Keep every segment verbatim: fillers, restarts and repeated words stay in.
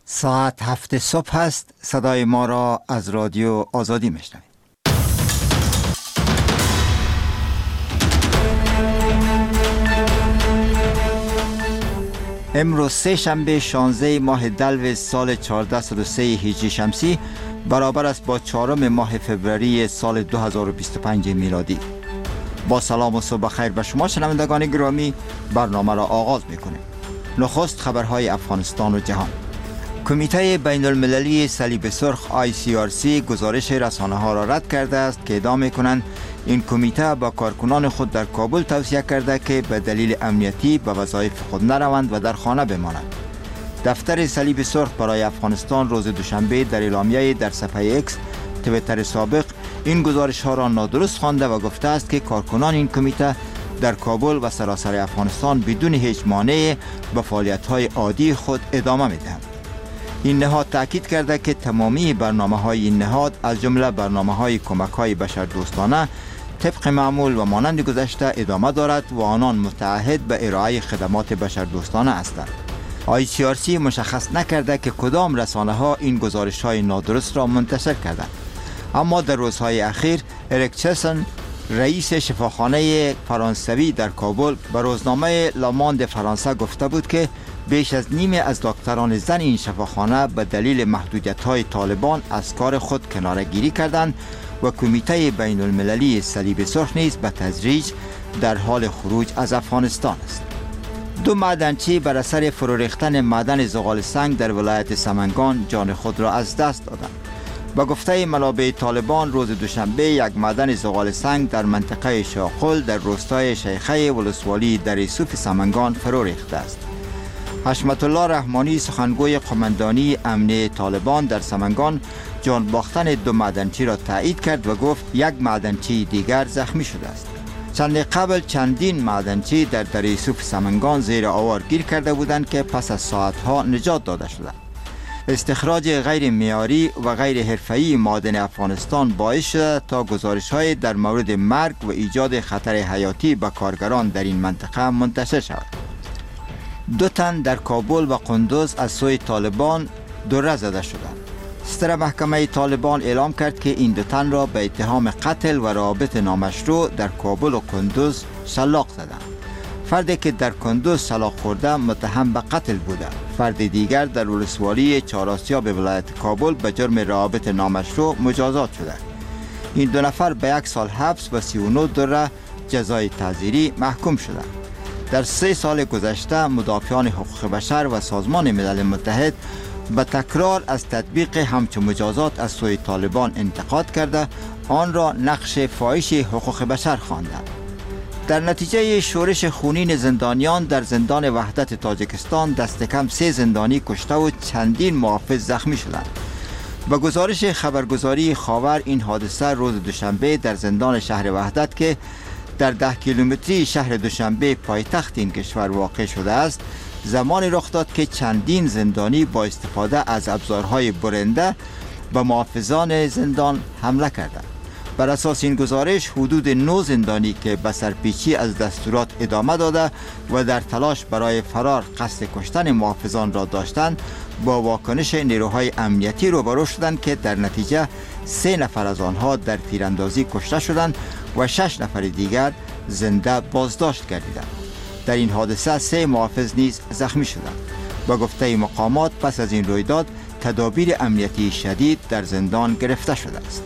ساعت هفت صبح است. صدای ما را از رادیو آزادی میشنوید. امروز سه شنبه شانزده ماه دلو سال چهارده و سه هجری شمسی برابر است با چهارم ماه فوریه سال دو هزار و بیست و پنج میلادی. با سلام و صبح خیر به شما شنوندگان گرامی، برنامه را آغاز میکنیم. نخست خبرهای افغانستان و جهان. کمیته بین المللی صلیب سرخ آی سی آر سی گزارش رسانه ها را رد کرده است که ادعا می‌کنند این کمیته با کارکنان خود در کابل توصیه کرده که به دلیل امنیتی به وظایف خود نروند و در خانه بمانند. دفتر صلیب سرخ برای افغانستان روز دوشنبه در اعلامیه در صفحه اکس توییتر سابق این گزارش ها را نادرست خوانده و گفته است که کارکنان این کمیته در کابل و سراسر افغانستان بدون هیچ مانع به فعالیت‌های عادی خود ادامه می‌دهند. این نهاد تاکید کرده که تمامی برنامه‌های این نهاد از جمله برنامه‌های کمک‌های بشردوستانه طبق معمول و مانند گذشته ادامه دارد و آنان متعهد به ارائه خدمات بشردوستانه هستند. آی سی آر سی مشخص نکرده که کدام رسانه‌ها این گزارش‌های نادرست را منتشر کردند. اما در روزهای اخیر اریک چسن رئیس شفاخانه فرانسوی در کابل به روزنامه لاماند فرانسه گفته بود که بیش از نیمه از دکتران زن این شفاخانه به دلیل محدودیت‌های طالبان از کار خود کناره‌گیری کردند و کمیته بین المللی صلیب سرخ نیز به تدریج در حال خروج از افغانستان است. دو معدنچی بر اثر فرو ریختن معدن زغال سنگ در ولایت سمنگان جان خود را از دست دادند. با گفته منابع طالبان روز دوشنبه یک معدن زغال سنگ در منطقه شاقل در روستای شیخه ولسوالی در یوسف سمنگان فرو ریخته است. حشمت الله رحمانی سخنگوی قماندانی امنیه طالبان در سمنگان جان باختن دو معدنچی را تایید کرد و گفت یک معدنچی دیگر زخمی شده است. چند قبل چندین معدنچی در در یوسف سمنگان زیر آوار گیر کرده بودند که پس از ساعتها نجات داده شدند. استخراج غیر معیاری و غیر حرفه‌ای معادن افغانستان باعث شده تا گزارش‌های در مورد مرگ و ایجاد خطر حیاتی به کارگران در این منطقه منتشر شود. دو تن در کابل و قندوز از سوی طالبان دوره زده شدند. ستر محکمه طالبان اعلام کرد که این دو تن را به اتهام قتل و روابط نامشروع در کابل و قندوز شلاق زدند. فردی که در کندوز شلاق خورده متهم به قتل بوده. فرد دیگر در ولسوالی چهارآسیا به ولایت کابل به جرم روابط نامشروع مجازات شده. این دو نفر به یک سال حبس و سی و نه دوره جزای تعزیری محکوم شدند. در سه سال گذشته مدافعان حقوق بشر و سازمان ملل متحد به تکرار از تطبیق همچون مجازات از سوی طالبان انتقاد کرده آن را نقش فاحش حقوق بشر خواندند. در نتیجه شورش خونین زندانیان در زندان وحدت تاجیکستان دست کم سه زندانی کشته و چندین محافظ زخمی شدند. با گزارش خبرگزاری خاور این حادثه روز دوشنبه در زندان شهر وحدت که در ده کیلومتری شهر دوشنبه پایتخت این کشور واقع شده است زمانی رخ داد که چندین زندانی با استفاده از ابزارهای برنده به محافظان زندان حمله کردند. بر اساس این گزارش حدود نه زندانی که به سرپیچی از دستورات ادامه داده و در تلاش برای فرار قصد کشتن محافظان را داشتند با واکنش نیروهای امنیتی روبرو شدند که در نتیجه سه نفر از آنها در تیراندازی کشته شدند و شش نفر دیگر زنده بازداشت گردیدند. در این حادثه سه محافظ نیز زخمی شدند. با گفته مقامات پس از این رویداد تدابیر امنیتی شدید در زندان گرفته شده است.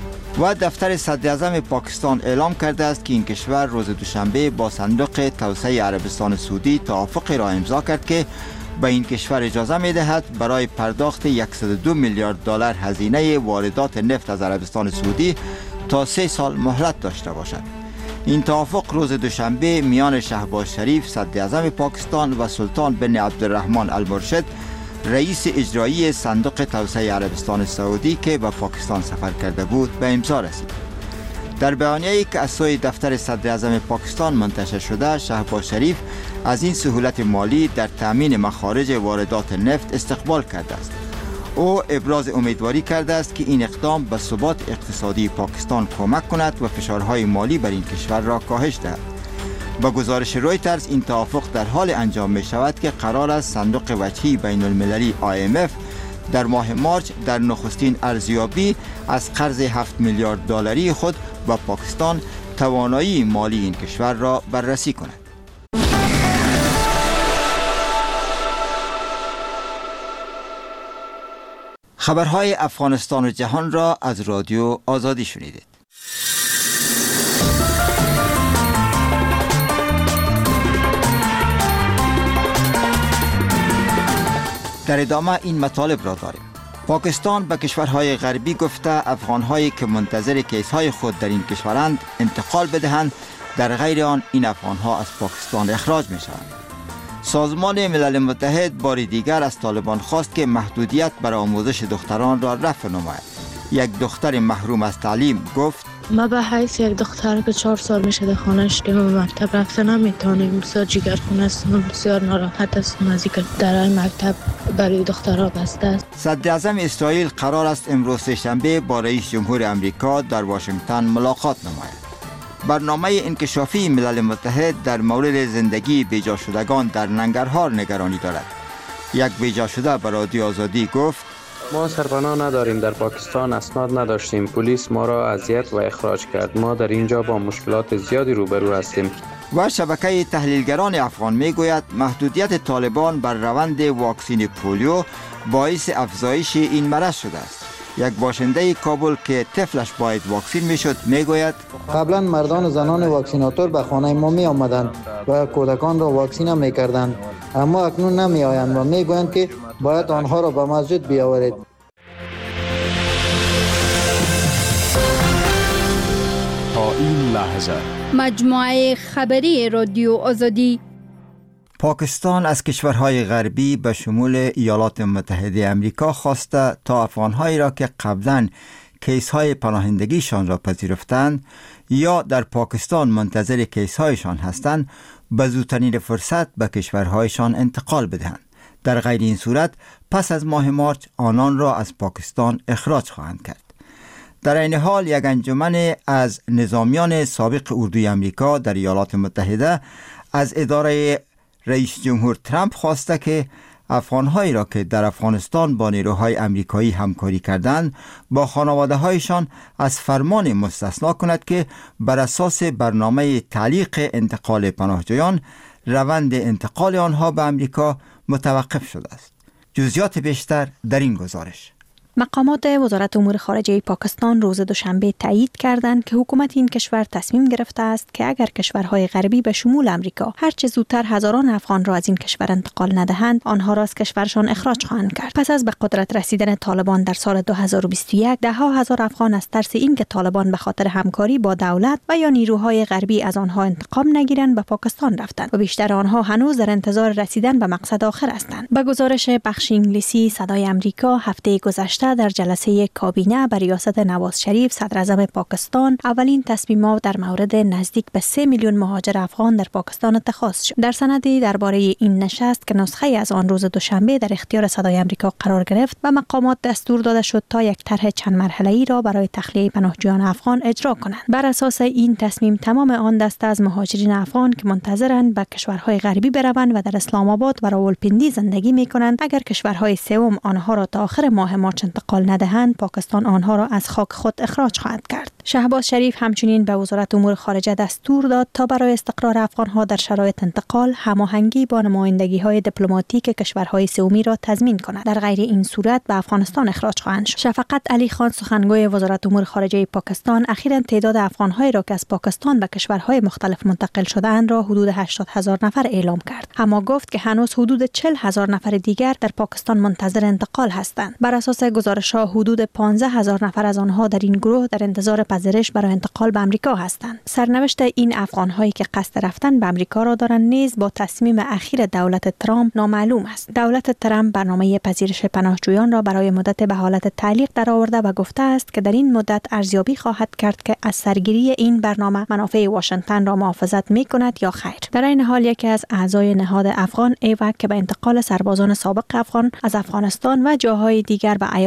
و دفتر صدر اعظم پاکستان اعلام کرده است که این کشور روز دوشنبه با صندوق توسعه عربستان سعودی توافقی را امضا کرد که به این کشور اجازه می دهد برای پرداخت صد و دو میلیارد دلار هزینه واردات نفت از عربستان سعودی تا سه سال مهلت داشته باشد. این توافق روز دوشنبه میان شهباز شریف صدر اعظم پاکستان و سلطان بن عبدالرحمن المرشد رئیس اجرایی صندوق توسعه عربستان سعودی که به پاکستان سفر کرده بود به امضا رسید. در بیانیه‌ای که از سوی دفتر صدر اعظم پاکستان منتشر شده، شهباز شریف از این سهولت مالی در تامین مخارج واردات نفت استقبال کرده است. او ابراز امیدواری کرده است که این اقدام به ثبات اقتصادی پاکستان کمک کند و فشارهای مالی بر این کشور را کاهش دهد. با گزارش رویترز این توافق در حال انجام می شود که قرار است صندوق وجهی بین المللی آی ام اف در ماه مارچ در نخستین ارزیابی از قرض هفت میلیارد دلاری خود با پاکستان توانایی مالی این کشور را بررسی کند. خبرهای افغانستان و جهان را از رادیو آزادی شنیدید. در ادامه این مطالب را داریم. پاکستان به کشورهای غربی گفته افغانهایی که منتظر کیسهای خود در این کشورند انتقال بدهند، در غیر آن این افغانها از پاکستان اخراج می شوند. سازمان ملل متحد بار دیگر از طالبان خواست که محدودیت بر آموزش دختران را رفع نماید. یک دختر محروم از تعلیم گفت: ما به حیث یک دختر که چهار سال میشه در خانهش که ما مکتب رفته نمیتونیم، بسیار جگرخونه است، بسیار ناراحت هستیم از اینکه درهای مکتب برای دخترها بسته است. صدر اعظم اسرائیل قرار است امروز سه‌شنبه با رئیس جمهور امریکا در واشنگتن ملاقات نماید. برنامه انکشافی ملل متحد در مورد زندگی بیجا شدگان در ننگرهار نگرانی دارد. یک بیجا شده به رادیو آزادی گفت: ما سرپناه نداریم، در پاکستان اسناد نداشتیم، پلیس ما را اذیت و اخراج کرد، ما در اینجا با مشکلات زیادی روبرو هستیم. و شبکه تحلیلگران افغان میگوید محدودیت طالبان بر روند واکسین پولیو باعث افزایش این مرض شده است. یک باشنده کابل که طفلش باید واکسین میشد میگوید: قبلا مردان و زنان واکسیناتور به خانه ما می آمدند و کودکان را واکسین می کردند، اما اکنون نمی آیند و می گویند که باید آنها را به مسجد بیاورید. تا این لحظه مجموعه خبری رادیو آزادی. پاکستان از کشورهای غربی به شمول ایالات متحده امریکا خواسته تا افغانهایی را که قبلا کیس‌های پناهندگیشان را پذیرفتند یا در پاکستان منتظر کیس‌هایشان هستند به زودترین فرصت به کشورهایشان انتقال بدهند. در غیر این صورت پس از ماه مارچ آنان را از پاکستان اخراج خواهند کرد. در این حال یک انجمن از نظامیان سابق اردوی امریکا در ایالات متحده از اداره رئیس جمهور ترامپ خواسته که افغانهایی را که در افغانستان با نیروهای امریکایی همکاری کردند با خانواده هایشان از فرمان مستثنا کند که بر اساس برنامه تعلیق انتقال پناهجویان روند انتقال آنها به امریکا متوقف شده است. جزئیات بیشتر در این گزارش. مقامات وزارت امور خارجه پاکستان روز دوشنبه تایید کردند که حکومت این کشور تصمیم گرفته است که اگر کشورهای غربی به شمول امریکا هرچه زودتر هزاران افغان را از این کشور انتقال ندهند، آنها را از کشورشان اخراج خواهند کرد. پس از به قدرت رسیدن طالبان در سال دو هزار و بیست و یک، ده ها هزار افغان از ترس اینکه طالبان به خاطر همکاری با دولت و یا نیروهای غربی از آنها انتقام نگیرند به پاکستان رفتند و بیشتر آنها هنوز در انتظار رسیدن به مقصد آخر هستند. به گزارش بخش انگلیسی صدای امریکا هفته گذشته در جلسه کابینه بر ریاست نواز شریف صدر اعظم پاکستان اولین تصمیمات در مورد نزدیک به سه میلیون مهاجر افغان در پاکستان اتخاذ شد. در سندی درباره این نشست که نسخه از آن روز دوشنبه در اختیار صدای امریکا قرار گرفت و مقامات دستور داده شد تا یک طرح چند مرحله‌ای را برای تخلیه پناهجویان افغان اجرا کنند. بر اساس این تصمیم تمام آن دسته از مهاجرین افغان که منتظرند به کشورهای غربی بروند و در اسلام آباد و راولپیندی زندگی می‌کنند، اگر کشورهای سوم آنها را تا آخر ماه مارچ انتقال ندهند، پاکستان آنها را از خاک خود اخراج خواهد کرد. شهباز شریف همچنین به وزارت امور خارجه دستور داد تا برای استقرار افغانها در شرایط انتقال هماهنگی با نمایندگی‌های دیپلماتیک کشورهای سومی را تضمین کند. در غیر این صورت به افغانستان اخراج خواهند شد. شفقت علی خان سخنگوی وزارت امور خارجه پاکستان اخیراً تعداد افغانهایی را که از پاکستان به کشورهای مختلف منتقل شده‌اند را حدود هشتاد هزار نفر اعلام کرد، اما گفت که هنوز حدود چهل هزار نفر دیگر در پاکستان منتظر انتقال هستند. بر اساس گزارش‌ها حدود پانزده هزار نفر از آنها در این گروه در انتظار پذیرش برای انتقال به آمریکا هستند. سرنوشت این افغان‌هایی که قصد رفتن به آمریکا را دارند نیز با تصمیم اخیر دولت ترامپ نامعلوم است. دولت ترامپ برنامه پذیرش پناهجویان را برای مدت به حالت تعلیق درآورده و گفته است که در این مدت ارزیابی خواهد کرد که از سرگیری این برنامه منافع واشنگتن را محافظت می‌کند یا خیر. در این حال یکی از اعضای نهاد افغان ایوک که به انتقال سربازان سابق افغان از افغانستان و جاهای دیگر به ایالات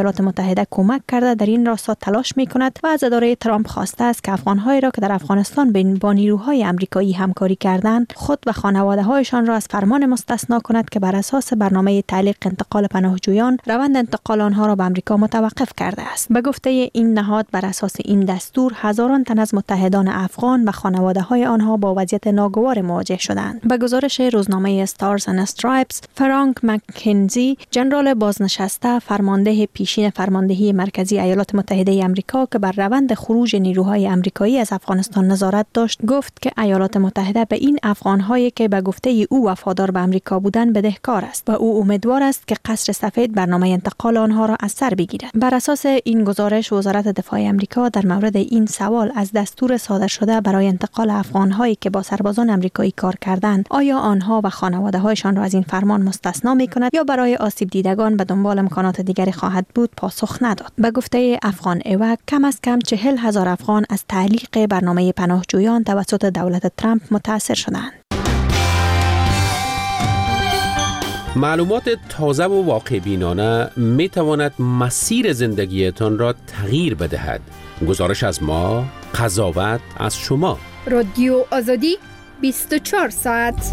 ایالات متحده کمک کرده در این راستا تلاش می‌کند و از اداره ترامپ خواسته است که افغان‌هایی را که در افغانستان با نیروهای آمریکایی همکاری کردند خود و خانواده‌هایشان را از فرمان مستثنا کند که بر اساس برنامه تعلیق انتقال پناهجویان روند انتقال آنها را به آمریکا متوقف کرده است. به گفته این نهاد بر اساس این دستور هزاران تن از متحدان افغان و خانواده‌های آنها با وضعیت ناگوار مواجه شدند. به گزارش روزنامه استارز اند استرایپس، فرانک مککنزی، ژنرال بازنشسته فرمانده پیشین فرماندهی مرکزی ایالات متحده آمریکا که بر روند خروج نیروهای آمریکایی از افغانستان نظارت داشت، گفت که ایالات متحده به این افغان‌هایی که به گفته او وفادار به آمریکا بودند بدهکار است و او امیدوار است که قصر سفید برنامه انتقال آنها را از سر بگیرد. بر اساس این گزارش وزارت دفاع آمریکا در مورد این سوال از دستور صادر شده برای انتقال افغان‌هایی که با سربازان آمریکایی کار کردند آیا آنها و خانواده‌هایشان را از این فرمان مستثنا می‌کند یا برای آسیب دیدگان به دنبال امکانات دیگری خواهد بود پاسخ نداد. به گفته افغان ایوک کم از کم چهل هزار افغان از تعلیق برنامه پناهجویان توسط دولت ترامپ متاثر شدند. معلومات تازه و واقع بینانه می تواند مسیر زندگیتان را تغییر بدهد. گزارش از ما، قضاوت از شما. رادیو آزادی بیست و چهار ساعت.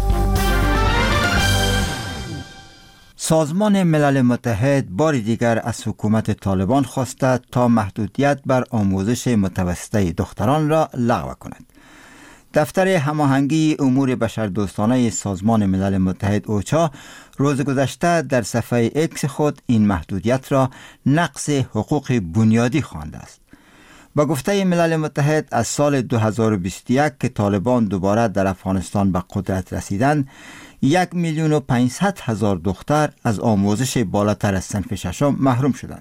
سازمان ملل متحد بار دیگر از حکومت طالبان خواسته تا محدودیت بر آموزش متوسطه دختران را لغو کند. دفتر هماهنگی امور بشردوستانه سازمان ملل متحد اوچا روز گذشته در صفحه ایکس خود این محدودیت را نقض حقوق بنیادی خوانده است. با گفته ملل متحد از سال دو هزار و بیست و یک که طالبان دوباره در افغانستان به قدرت رسیدند، یک میلیون و پانصد هزار دختر از آموزش بالاتر از صنف ششم محروم شدند.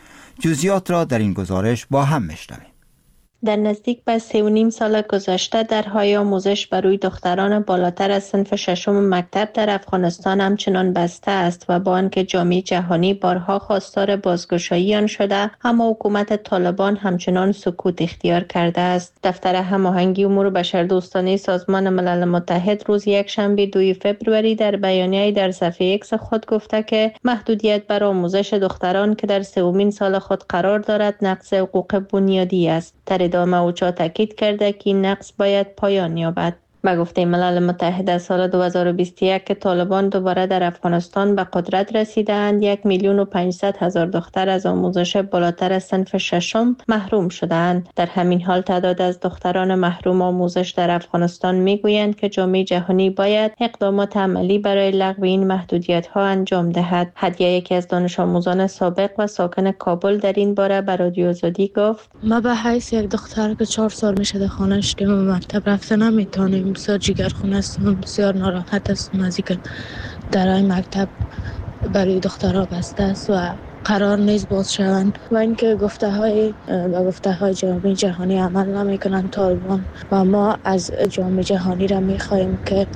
جزئیات را در این گزارش با هم میشنویم. در نزدیک به سه و نیم سال گذشته درهای آموزش برای دختران بالاتر از صنف ششم مکتب در افغانستان همچنان بسته است و با آنکه جامعه جهانی بارها خواستار بازگشایی آن شده، اما حکومت طالبان همچنان سکوت اختیار کرده است. دفتر هماهنگی امور بشردوستانه سازمان ملل متحد روز یکشنبه دوم فوریه در بیانیه‌ای در صفحه ایکس خود گفته که محدودیت بر آموزش دختران که در سومین سال خود قرار دارد نقض حقوق بنیادی است. در ادامه اوچا تاکید کرده که این نقض باید پایان یابد. به گفته ملل متحد سال دو هزار و بیست و یک که طالبان دوباره در افغانستان به قدرت رسیدند، یک میلیون و پانصد هزار دختر از آموزش بالاتر از صنف ششم محروم شدند. در همین حال تعداد از دختران محروم آموزش در افغانستان میگویند که جامعه جهانی باید اقدامات عملی برای لغو این محدودیت ها انجام دهد. هدیه، یکی از دانش آموزان سابق و ساکن کابل، در این باره به رادیو آزادی گفت: ما به حیث یک دختر که چهار سال میشه در خانه‌اش که مکتب رفته نمیتونیم، بسیار جیگرخونه است، بسیار ناراحت است از اینکه درهای مکتب برای دخترها بسته است و قرار نیست باز شوند و اینکه گفته های و گفته های جامعه جهانی عمل نمیکنند طالبان و ما از جامعه جهانی را میخواهیم که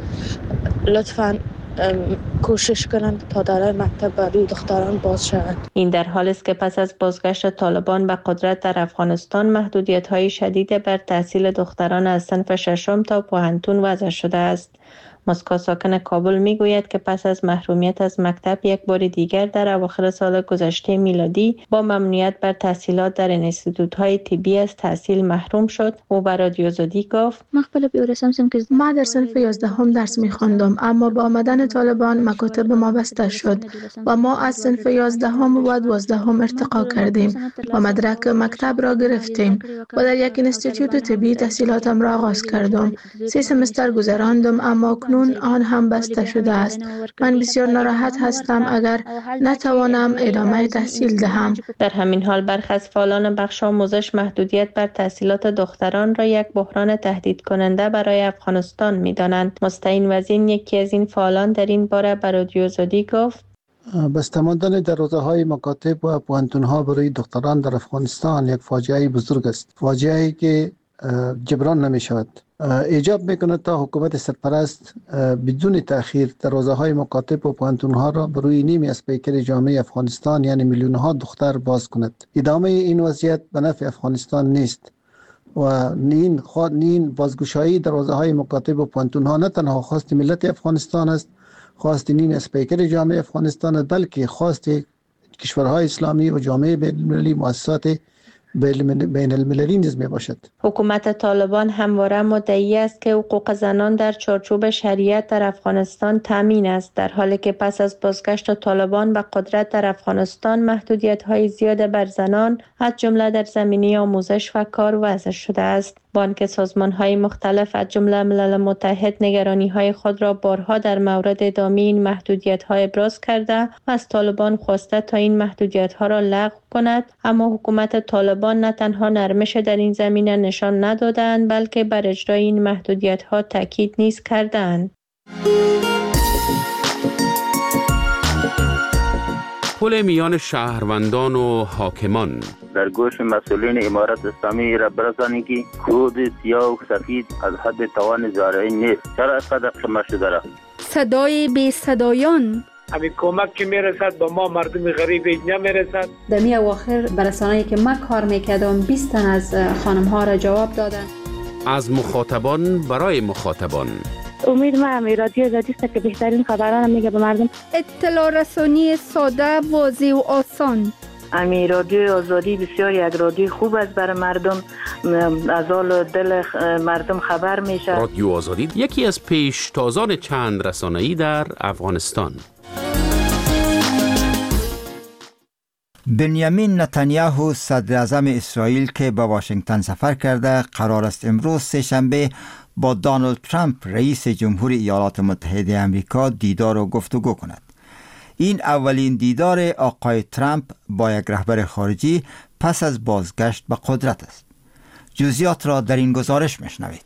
لطفاً کوشش کنند تا درهای مکتب برای دختران باز شود. این در حالی است که پس از بازگشت طالبان به قدرت در افغانستان محدودیت‌های شدید بر تحصیل دختران از صنف ششم تا پوهنتون وضع شده است. مسکو، ساکن کابل، میگوید که پس از محرومیت از مکتب یک بار دیگر در اواخر سال گذشته میلادی با ممنوعیت بر تحصیلات در انستیتوت‌های طبی از تحصیل محروم شد. او به رادیو آزادی گفت: ما در صنف یازدهم درس می‌خواندم، اما با آمدن طالبان مکاتب ما بسته شد و ما از صنف یازدهم و دوازدهم ارتقا کردیم و مدرک مکتب را گرفتیم و در یک انستیتوت طبی تحصیلاتم را آغاز کردم. سه سمستر گذراندم، اما اکنون آن هم بسته شده است. من بسیار ناراحت هستم اگر نتوانم ادامه تحصیل دهم. در همین حال برخی از فعالان بخش آموزش محدودیت بر تحصیلات دختران را یک بحران تهدید کننده برای افغانستان می‌دانند. مستعین وزین، یکی از این فعالان، در این باره به رادیو آزادی گفت: بسته ماندن دروازه‌های مکاتب و پوهنتون‌ها برای دختران در افغانستان یک فاجعه بزرگ است. فاجعه‌ای که جبران نمی‌شود. ایجاب میکنه تا حکومت سرپرست بدون تأخیر دروازه‌های مکاتب و پوهنتون‌ها را برای نیمی از پیکر جامعه افغانستان یعنی میلیون‌ها دختر باز کند. ادامه این وضعیت به نفع افغانستان نیست و نین خود نین بازگشایی دروازه‌های مکاتب و پوهنتون‌ها نه تنها خواست ملت افغانستان است، خواست نیمی از پیکر جامعه افغانستان است، بلکه خواست کشورهای اسلامی و جامعه بین‌المللی، مؤسسات بین المللی نیز می باشد. حکومت طالبان همواره مدعی است که حقوق زنان در چارچوب شریعت در افغانستان تامین است، در حالی که پس از بازگشت طالبان به قدرت در افغانستان محدودیت‌های زیاد بر زنان از جمله در زمینه آموزش و کار وضع شده است. بانک سازمان‌های مختلف از جمله ملل متحد نگرانی‌های خود را بارها در مورد ادامه این محدودیت‌ها ابراز کرده و از طالبان خواسته تا این محدودیت‌ها را لغو کند، اما حکومت طالبان نه تنها نرمش در این زمینه نشان ندادند بلکه بر اجرای این محدودیت‌ها تاکید نیز کردند. پل میان شهروندان و حاکمان در گوش مسئولین امارت اسلامی را برسانید که کود سیاه و سفید از حد توان زارعی نیست. چرا اینقدر خمه شده را؟ صدای بی صدایان، همین کمک که میرسد به ما مردم غریب نمیرسد. در می اواخر برسانه‌ای که ما کار میکردم بیست تن از خانم ها را جواب دادن. از مخاطبان برای مخاطبان. امید ما هم رادیو آزادی است که بهترین خبران میگه به مردم. اطلاع رسانی ساده، واضح و آسان. امی رادیو آزادی بسیار یک رادیو خوب است برای مردم، از حال دل مردم خبر میشه. رادیو آزادی یکی از پیشتازان چند رسانه‌ای در افغانستان. بنیامین نتانیاهو صدر اعظم اسرائیل که به واشنگتن سفر کرده قرار است امروز سه شنبه با دونالد ترامپ رئیس جمهور ایالات متحده آمریکا دیدار و گفتگو کند. این اولین دیدار آقای ترامپ با یک رهبر خارجی پس از بازگشت به قدرت است. جزئیات را در این گزارش میشنوید.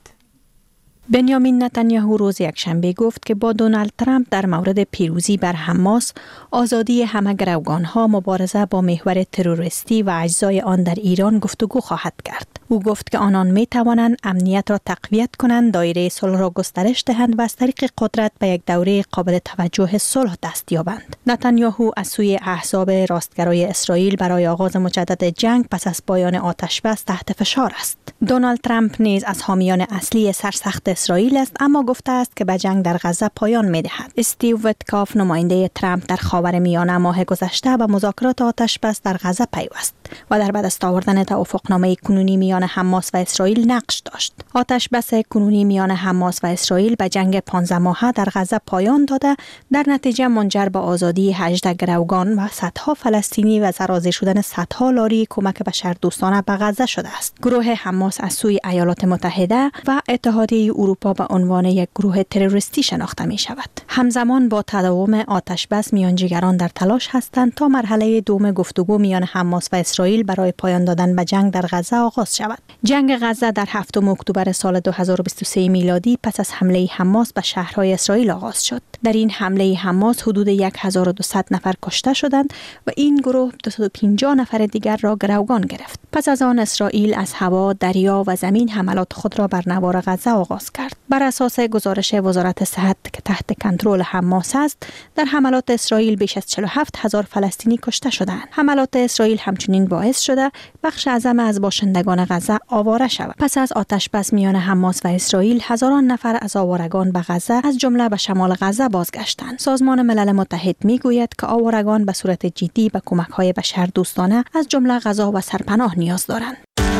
بنیامین نتانیاهو روز یکشنبه گفت که با دونالد ترامپ در مورد پیروزی بر حماس، آزادی همه گروگانها، مبارزه با محور تروریستی و اجزای آن در ایران گفتگو خواهد کرد. او گفت که آنان می توانند امنیت را تقویت کنند، دایره صلح را گسترش دهند و از طریق قدرت به یک دوره قابل توجه صلح دست یابند. نتانیاهو از سوی احزاب راستگرای اسرائیل برای آغاز مجدد جنگ پس از پایان آتش بس تحت فشار است. دونالد ترامپ نیز از حامیان اصلی سرسخت اسرائیل است، اما گفته است که به جنگ در غزه پایان می‌دهد. استیو ویتکاف نماینده ترامپ در خاورمیانه ماه گذشته به مذاکرات آتش بس در غزه پیوست و در به دست آوردن توافقنامه کنونی میان حماس و اسرائیل نقش داشت. آتش بس کنونی میان حماس و اسرائیل به جنگ پانزده ماهه در غزه پایان داده، در نتیجه منجر به آزادی هجده گروگان و صدها فلسطینی و سرازیر شدن صدها لاری کمک بشردوستانه به غزه شده است. گروه حماس از سوی ایالات متحده و اتحادیه اروپا به عنوان یک گروه تروریستی شناخته می شود. همزمان با تداوم آتش بس میانجیگران در تلاش هستند تا مرحله دوم گفتگو میان حماس و اسرائیل برای پایان دادن به جنگ در غزه آغاز شود. جنگ غزه در هفتم اکتبر سال دو هزار و بیست و سه میلادی پس از حمله حماس به شهرهای اسرائیل آغاز شد. در این حمله حماس حدود هزار و دویست نفر کشته شدند و این گروه دویست و پنجاه نفر دیگر را گروگان گرفت. پس از آن اسرائیل از هوا، دریا و زمین حملات خود را بر نوار غزه آغاز کرد. بر اساس گزارش وزارت صحت که تحت کنترل حماس است، در حملات اسرائیل بیش از چهل و هفت هزار فلسطینی کشته شدند. حملات اسرائیل همچنین باعث شده بخش اعظم از باشندگان غزه آواره شود. پس از آتش بس میان حماس و اسرائیل، هزاران نفر از آوارگان به غزه از جمله به شمال غزه بازگشتند. سازمان ملل متحد میگوید که آوارگان به صورت جدی به کمک‌های بشردوستانه از جمله غذا و سرپناه نیاز دارند.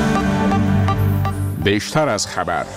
بیشتر از خبر.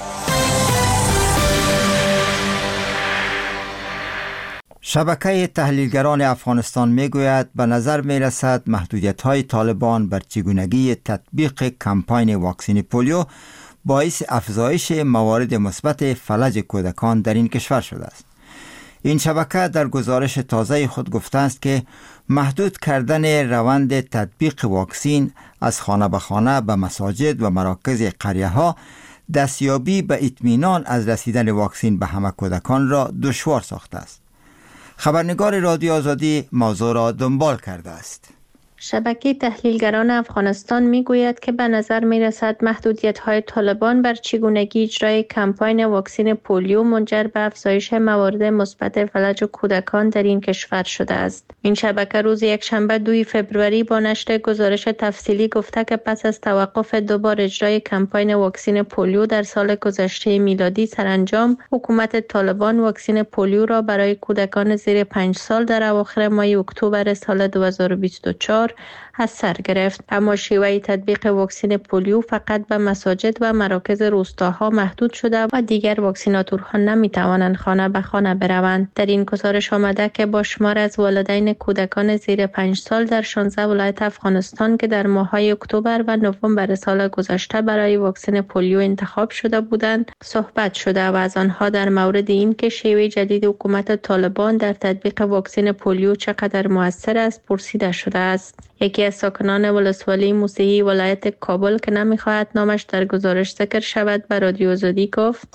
شبکه تحلیلگران افغانستان میگوید به نظر میرسد محدودیت‌های طالبان بر چگونگی تطبیق کمپاین واکسن پولیو باعث افزایش موارد مثبت فلج کودکان در این کشور شده است. این شبکه در گزارش تازه خود گفته است که محدود کردن روند تطبیق واکسن از خانه به خانه به مساجد و مراکز قریه ها دستیابی به اطمینان از رسیدن واکسن به همه کودکان را دشوار ساخته است. خبرنگار رادیو آزادی موضوع را دنبال کرده است. شبکه تحلیلگران افغانستان میگوید که به نظر میرسد محدودیت‌های طالبان بر چگونگی اجرای کمپاین واکسن پولیو منجر به افزایش موارد مثبت فلج کودکان در این کشور شده است. این شبکه روز یکشنبه دوم فوریه با نشر گزارش تفصیلی گفته که پس از توقف دوباره اجرای کمپاین واکسن پولیو در سال گذشته میلادی سرانجام، حکومت طالبان واکسن پولیو را برای کودکان زیر پنج سال در اواخر ماه اکتبر سال دو هزار و بیست و چهار از سر گرفت. اما شیوه تطبیق واکسن پولیو فقط به مساجد و مراکز روستاها محدود شده و دیگر واکسیناتورها نمی توانند خانه به خانه بروند. در این گزارش آمده که با شمار از والدین کودکان زیر پنج سال در شانزده ولایت افغانستان که در ماه‌های اکتبر و نوامبر سال گذشته برای واکسن پولیو انتخاب شده بودند صحبت شده و از آنها در مورد این که شیوه جدید حکومت طالبان در تطبیق واکسن پولیو چقدر مؤثر است پرسیده شده است. یکی از ساکنان ولسوالی موسهی ولایت کابل که نمیخواهد نامش در گزارش ذکر شود به رادیو آزادی گفت: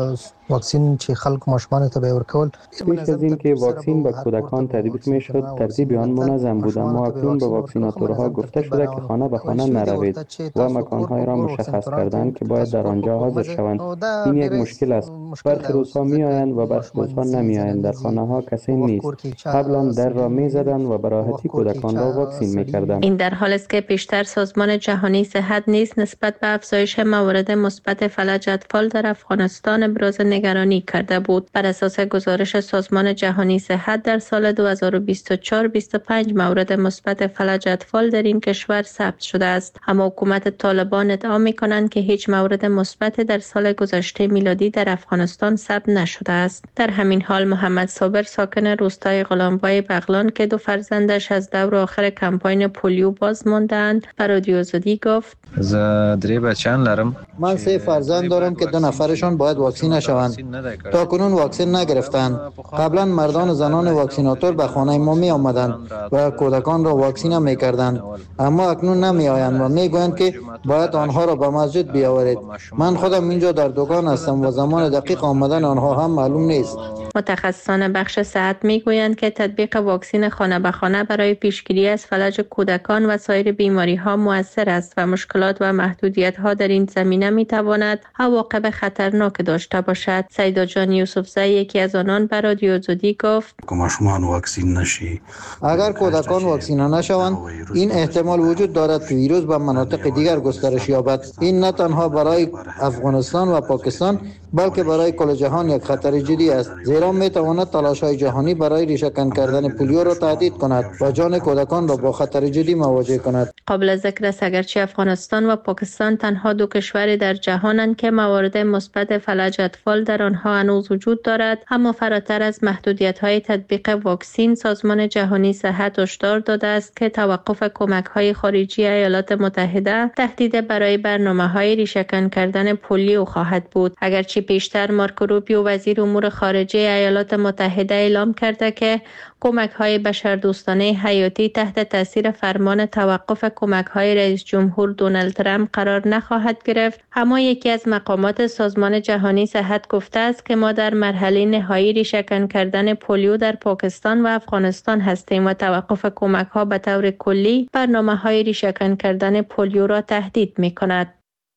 واکسین چې خلک ماشومان ته به ورکول پیش از این که واکسین به کودکان تطبیق میشد ترتیب آن منظم بود، اما اکنون به واکسیناتورها گفته شده که خانه به خانه نروید و مکانهای را مشخص کردند که باید در آنجا حاضر شوند. این یک مشکل است. برخی روزها می آیند و برخی روزها نمی آیند. در خانه ها کسی نیست. قبلا در را می زدند و به راحتی کودکان را واکسین می کردند. این در حالی است که پیشتر سازمان جهانی صحت نیز نسبت به افزایش موارد مثبت فلج اطفال در افغانستان ابراز نگرانی کرده بود. بر اساس گزارش سازمان جهانی صحت در سال دو هزار و بیست و چهار بیست و پنج مورد مثبت فلج اطفال در این کشور ثبت شده است، اما حکومت طالبان ادعا می‌کنند که هیچ مورد مثبت در سال گذشته میلادی در افغانستان ثبت نشده است. در همین حال محمد صابر ساکن روستای غلامبای بغلان که دو فرزندش از دور آخر کمپاین پولیو باز ماندند به رادیو آزادی گفت: ز درې بچیان لرم. من سه فرزند دارم که دو نفرشان باید واکسین نشوند. تا کنون واکسن نگرفتند. قبلا مردان و زنان واکسیناتور به خانه ما می آمدند و کودکان را واکسین می کردند، اما اکنون نمی آیند و می گویند که باید آنها را به مسجد بیاورید. من خودم اینجا در دکان هستم و زمان دقیق آمدن آنها هم معلوم نیست. متخصصان بخش صحت میگویند که تطبیق واکسن خانه به خانه برای پیشگیری از فلج کودکان و سایر بیماری ها مؤثر است و مشکلات و محدودیت ها در این زمینه می تواند عواقب خطرناک داشته باشد. سیدا جان یوسفزی یکی از آنان به رادیو آزادی گفت: کماشمان واکسین نشی اگر کودکان واکسین نشوند این احتمال وجود دارد که ویروس به مناطق دیگر گسترش یابد. این نه تنها برای افغانستان و پاکستان بلکه برای کل جهان یک خطر جدی است، زیرا می تواند تلاش‌های جهانی برای ریشه‌کن کردن پولیو را تهدید کند و جان کودکان را با خطر جدی مواجه کند. قابل ذکر است اگرچه افغانستان و پاکستان تنها دو کشور در جهانند که موارد مثبت فلج اطفال در آنها هنوز وجود دارد، اما فراتر از محدودیت‌های تطبیق واکسن، سازمان جهانی صحت هشدار داده است که توقف کمک‌های خارجی ایالات متحده تهدید برای برنامه‌های ریشه‌کن کردن پولیو خواهد بود. اگرچه پیشتر مارکو روبیو وزیر امور خارجه ایالات متحده اعلام کرده که کمک‌های بشردوستانه حیاتی تحت تاثیر فرمان توقف کمک‌های رئیس جمهور دونالد ترامپ قرار نخواهد گرفت، اما یکی از مقامات سازمان جهانی صحت گفته است که ما در مرحله نهایی ریشه‌کن کردن پولیو در پاکستان و افغانستان هستیم و توقف کمک‌ها به طور کلی برنامه‌های ریشه‌کن کردن پولیو را تهدید می‌کند.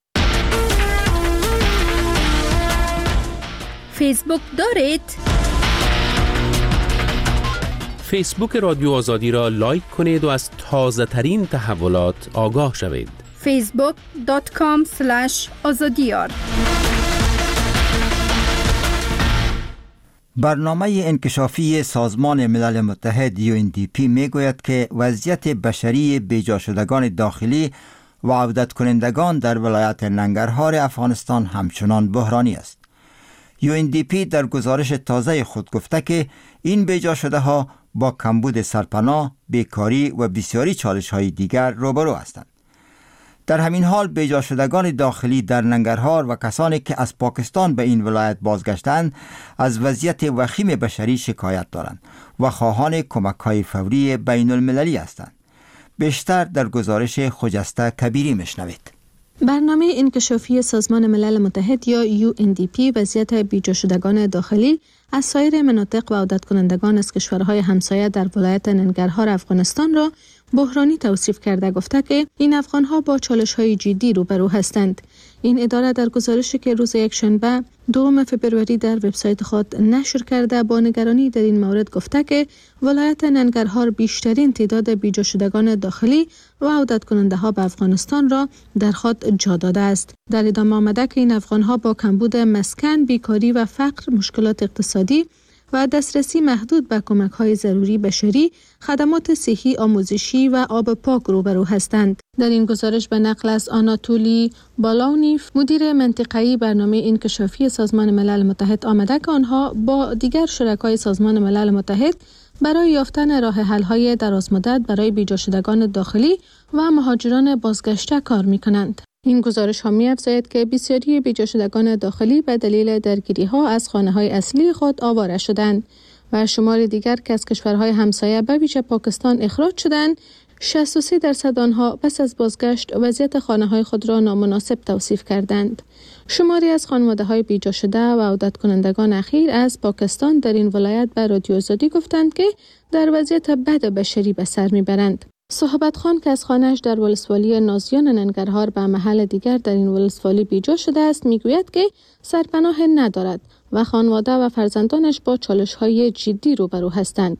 فیسبوک دارید؟ فیسبوک رادیو آزادی را لایک کنید و از تازه ترین تحولات آگاه شوید. فیسبوک دات کام اسلش آزادیار. برنامه انکشافی سازمان ملل متحد یو ان دی پی می گوید که وضعیت بشری بیجا شدگان داخلی و عودت کنندگان در ولایت ننگرهار افغانستان همچنان بحرانی است. یو ان دی پی در گزارش تازه خود گفته که این بیجا شده ها با کمبود سرپناه، بیکاری و بسیاری چالش های دیگر روبرو هستند. در همین حال بیجا شدگان داخلی در ننگرهار و کسانی که از پاکستان به این ولایت بازگشتند از وضعیت وخیم بشری شکایت دارند و خواهان کمک های فوری بین المللی هستند. بیشتر در گزارش خجسته کبیری مشنوید. برنامه انکشافی سازمان ملل متحد یا یو ان دی پی وضعیت بیجا شدگان داخلی از سایر مناطق و عودت کنندگان از کشورهای همسایه در ولایت ننگرهار افغانستان را بحرانی توصیف کرده گفته که این افغان‌ها با چالش‌های جدی روبرو هستند. این اداره در گزارشی که روز یکشنبه دوم فبروری در وبسایت خود نشر کرده با نگرانی در این مورد گفته که ولایت ننگرهار بیشترین تعداد بیجا شدگان داخلی و عودت کننده ها به افغانستان را در خود جا داده است. در ادامه آمده که این افغان‌ها با کمبود مسکن، بیکاری و فقر، مشکلات اقتصادی و دسترسی محدود به کمک‌های ضروری بشری، خدمات صحی، آموزشی و آب پاک روبرو هستند. در این گزارش به نقل از آناتولی بالاونیف، مدیر منطقه‌ای برنامه انکشافی سازمان ملل متحد آمده که آنها با دیگر شرکای سازمان ملل متحد برای یافتن راه حل‌های درازمدت برای بیجا شدگان داخلی و مهاجران بازگشته کار می‌کنند. این گزارش ها می افزاید که بسیاری بیجا شدگان داخلی به دلیل درگیری ها از خانه های اصلی خود آواره شدند و شمار دیگر که از کشورهای همسایه به ویژه پاکستان اخراج شدند. شصت و سه درصد آنها پس از بازگشت وضعیت خانه های خود را نامناسب توصیف کردند. شماری از خانواده های بیجا شده و عودت کنندگان اخیر از پاکستان در این ولایت به رادیو آزادی گفتند که در وضعیت بد بشری به سر میبرند. صاحبت خان که از خانه‌اش در ولسوالی نازیان ننگرهار به محل دیگر در این ولسوالی بیجا شده است میگوید که سرپناه ندارد و خانواده و فرزندانش با چالش‌های جدی روبرو هستند.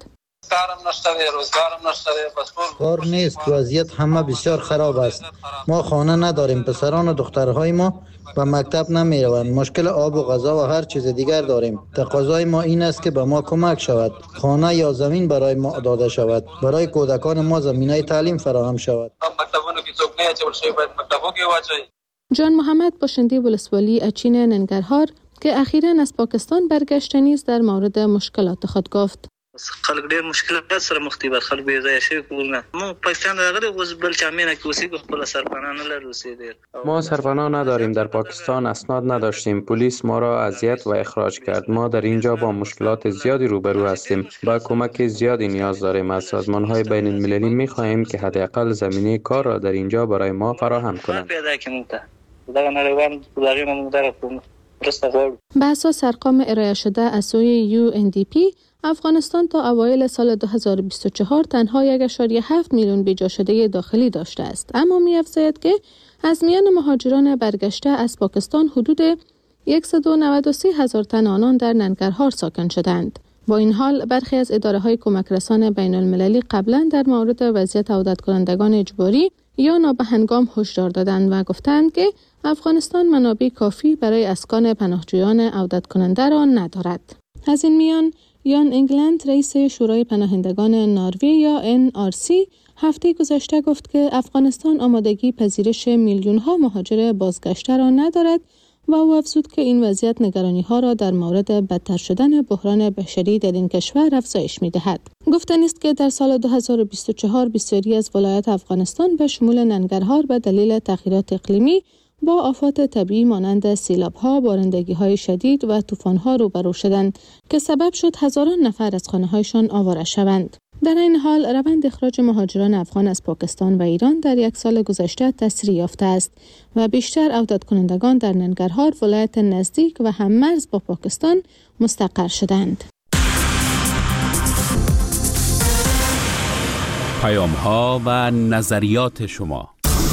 کار نیست، وضعیت همه بسیار خراب است. ما خانه نداریم، پسران و دخترهای ما به مکتب نمی روند. مشکل آب و غذا و هر چیز دیگر داریم. تقاضای ما این است که به ما کمک شود. خانه یا زمین برای ما داده شود. برای کودکان ما زمینه تعلیم فراهم شود. جان محمد باشنده ولسوالی اچین ننگرهار که اخیراً از پاکستان برگشته نیز در مورد مشکلات خود گفت. خلک ډیر مشکلات سره مخ دي، خلک به ځای شي کولونه. ما پاکستان راغلي اوس بل چامینه کې اوسې خپل سرپناه نه لرو اوسې. ما سرپناه نداریم. در پاکستان اسناد نداشتیم. پلیس ما را اذیت و اخراج کرد. ما در اینجا با مشکلات زیادی روبرو هستیم. با کمک زیادی نیاز داریم. از سازمان‌های بین المللی می‌خواهیم که حداقل زمینه کار را در اینجا برای ما فراهم کنند. به اساس ارقام ارائه شده از سوی یو ان دی پی، افغانستان تا اوایل سال دو هزار و بیست و چهار تنها یک ممیز هفت میلیون بیجا شده داخلی داشته است، اما می‌افزاید که از میان مهاجران برگشته از پاکستان حدود صد و نود و سه هزار تن آنان در ننگرهار ساکن شدند. با این حال برخی از اداره‌های کمک رسان بین المللی قبلا در مورد وضعیت عودت کنندگان اجباری یا نابهنگام هشدار دادند و گفتند که افغانستان منابع کافی برای اسکان پناهجویان عودت کننده را ندارد. از این میان یان انگلند رئیس شورای پناهندگان نروژ یا ان آر سی هفته گذشته گفت که افغانستان آمادگی پذیرش میلیون ها مهاجر بازگشته را ندارد و او افزود که این وضعیت نگرانی ها را در مورد بدتر شدن بحران بشری در این کشور افزایش می دهد. گفتنی است که در سال دو هزار و بیست و چهار بسیاری از ولایات افغانستان به شمول ننگرهار به دلیل تغییرات اقلیمی با آفات طبیعی مانند سیلاب‌ها، بارندگی‌های شدید و طوفان‌ها روبرو شدند که سبب شد هزاران نفر از خانه‌هایشان آواره شوند. در این حال روند اخراج مهاجران افغان از پاکستان و ایران در یک سال گذشته تسریع یافته است و بیشتر عودت کنندگان در ننگرهار، ولایت نزدیک و هم‌مرز با پاکستان مستقر شدند. پیام‌ها و نظریات شما.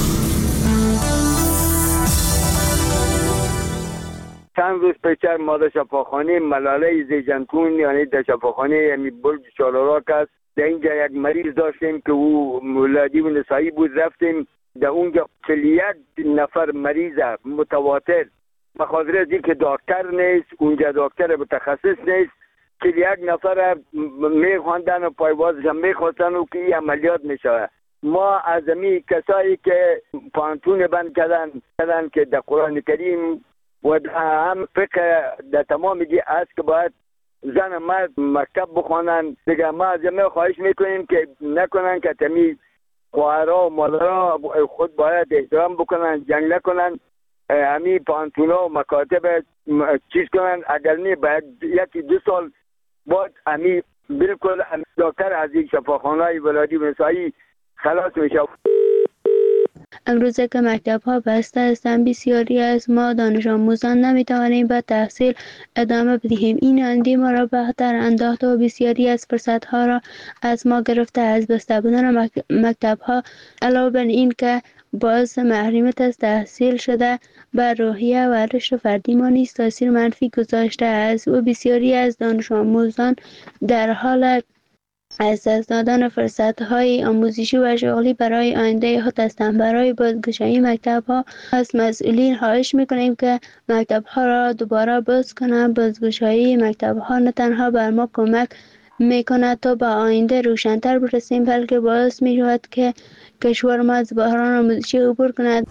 چند روز پیش ما در شفاخانه ملاله زیجنتون یعنی در شفاخانه یعنی بلج چالاراک است، در اینجا یک مریض داشتیم که او مولادی و نسایی بود. رفتیم در اونجا چهل و یک نفر مریض متواتر، بخاطر از اینکه دکتر نیست اونجا، دکتر متخصص نیست، چهل و یک نفر میخواندن و پایوازش هم میخواستن و که این عملیات میشه. ما از امی کسایی که پانتون بند کردن کردن که در قرآن کریم و هم فقه در تمام دی است که باید زن مرد مکتب بخوانن. دیگه ما از همه خواهش میکنیم که نکنن که تمی خواهرها و مادرها خود باید احترام بکنن، جنگ نکنن، همی پانتونا و مکاتب چیز کنن. اگر نه باید یکی دو سال بعد همی بالکل دکتر از این شفاخانه ولادی و نسایی خلاص میشه. امروزه که مکتب ها بسته هستند بسیاری از ما دانش آموزان نمی توانیم به تحصیل ادامه بدهیم. این آینده ما را به خطر انداخته و بسیاری از فرصت ها را از ما گرفته. از بسته بودن مکتب ها علاوه بر این که باعث محرومیت از تحصیل شده بر روحیه و رشد فردی ما نیز تاثیر منفی گذاشته است و بسیاری از دانش آموزان در حال از دست دادن فرصت‌های آموزشی و شغلی برای آینده خود هستند. برای بازگشایی مکتب‌ها از مسئولین خواهش می‌کنیم که مکتب‌ها را دوباره باز کنند. بازگشایی مکتب‌ها نه تنها بر ما کمک می‌کند تا به آینده روشن‌تر برسیم، بلکه باعث می‌شود که کشور ما از بحران آموزشی عبور کند.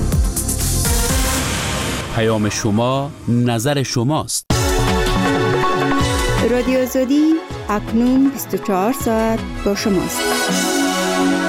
پیام شما، نظر شماست. رادیو آزادی اکنون بیست و چهار ساعت با شماست.